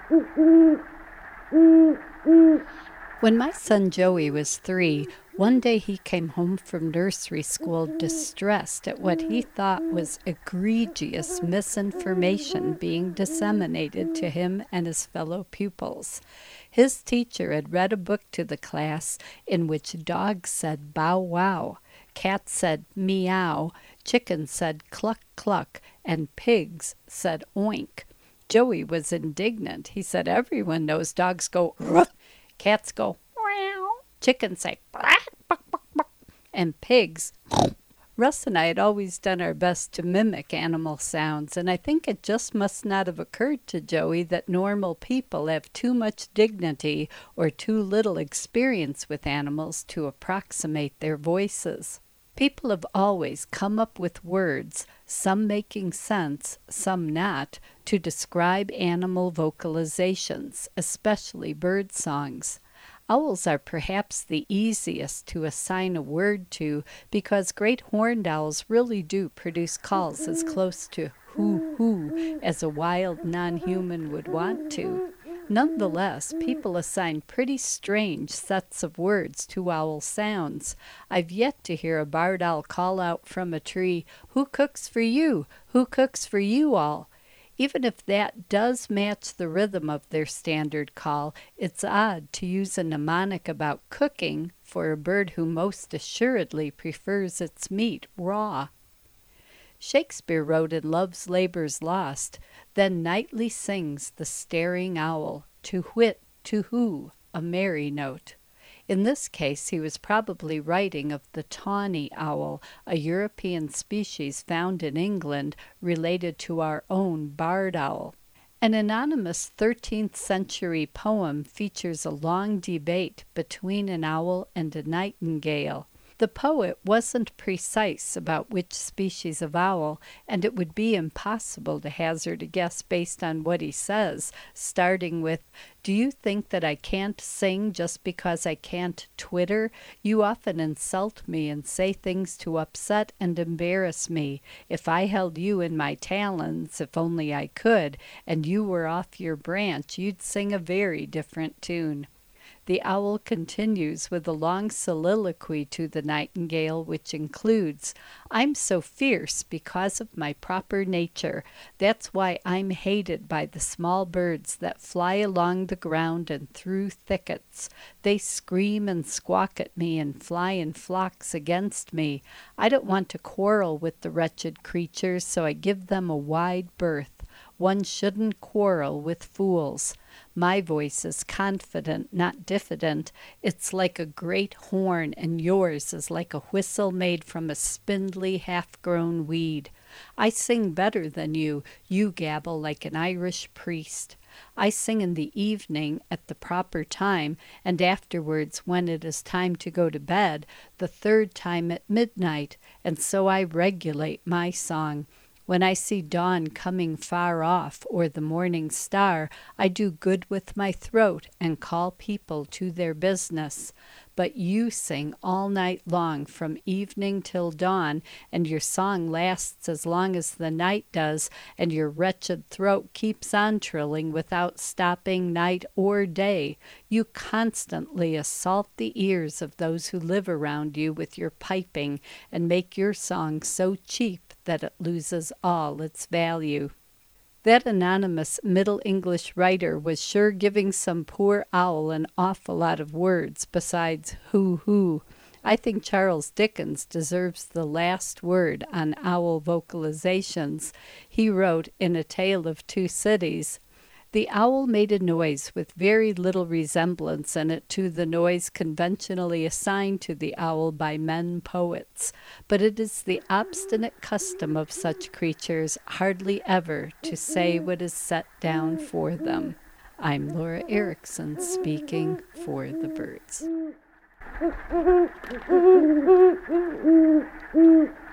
When my son Joey was 3, one day he came home from nursery school distressed at what he thought was egregious misinformation being disseminated to him and his fellow pupils. His teacher had read a book to the class in which dogs said bow wow, cats said meow, chickens said cluck cluck, and pigs said oink. Joey was indignant. He said everyone knows dogs go ruff, cats go meow, chickens say quack, buck, buck, buck, and pigs. Russ and I had always done our best to mimic animal sounds, and I think it just must not have occurred to Joey that normal people have too much dignity or too little experience with animals to approximate their voices. People have always come up with words, some making sense, some not, to describe animal vocalizations, especially bird songs. Owls are perhaps the easiest to assign a word to because great horned owls really do produce calls as close to hoo-hoo as a wild non-human would want to. Nonetheless, people assign pretty strange sets of words to owl sounds. I've yet to hear a barred owl call out from a tree, "Who cooks for you? Who cooks for you all?" Even if that does match the rhythm of their standard call, it's odd to use a mnemonic about cooking for a bird who most assuredly prefers its meat raw. Shakespeare wrote in Love's Labour's Lost, "Then nightly sings the staring owl, to whit, to who, a merry note." In this case, he was probably writing of the tawny owl, a European species found in England, related to our own barred owl. An anonymous 13th century poem features a long debate between an owl and a nightingale. The poet wasn't precise about which species of owl, and it would be impossible to hazard a guess based on what he says, starting with, "Do you think that I can't sing just because I can't twitter? You often insult me and say things to upset and embarrass me. If I held you in my talons, if only I could, and you were off your branch, you'd sing a very different tune." The owl continues with a long soliloquy to the nightingale, which includes, "I'm so fierce because of my proper nature. That's why I'm hated by the small birds that fly along the ground and through thickets. They scream and squawk at me and fly in flocks against me. I don't want to quarrel with the wretched creatures, so I give them a wide berth. One shouldn't quarrel with fools. My voice is confident, not diffident. It's like a great horn, and yours is like a whistle made from a spindly, half-grown weed. I sing better than you. You gabble like an Irish priest. I sing in the evening at the proper time, and afterwards when it is time to go to bed, the third time at midnight, and so I regulate my song. When I see dawn coming far off, or the morning star, I do good with my throat and call people to their business. But you sing all night long from evening till dawn, and your song lasts as long as the night does, and your wretched throat keeps on trilling without stopping night or day. You constantly assault the ears of those who live around you with your piping, and make your song so cheap that it loses all its value." That anonymous Middle English writer was sure giving some poor owl an awful lot of words besides hoo-hoo. I think Charles Dickens deserves the last word on owl vocalizations. He wrote in A Tale of Two Cities, "The owl made a noise with very little resemblance in it to the noise conventionally assigned to the owl by men poets, but it is the obstinate custom of such creatures hardly ever to say what is set down for them." I'm Laura Erickson speaking for the birds.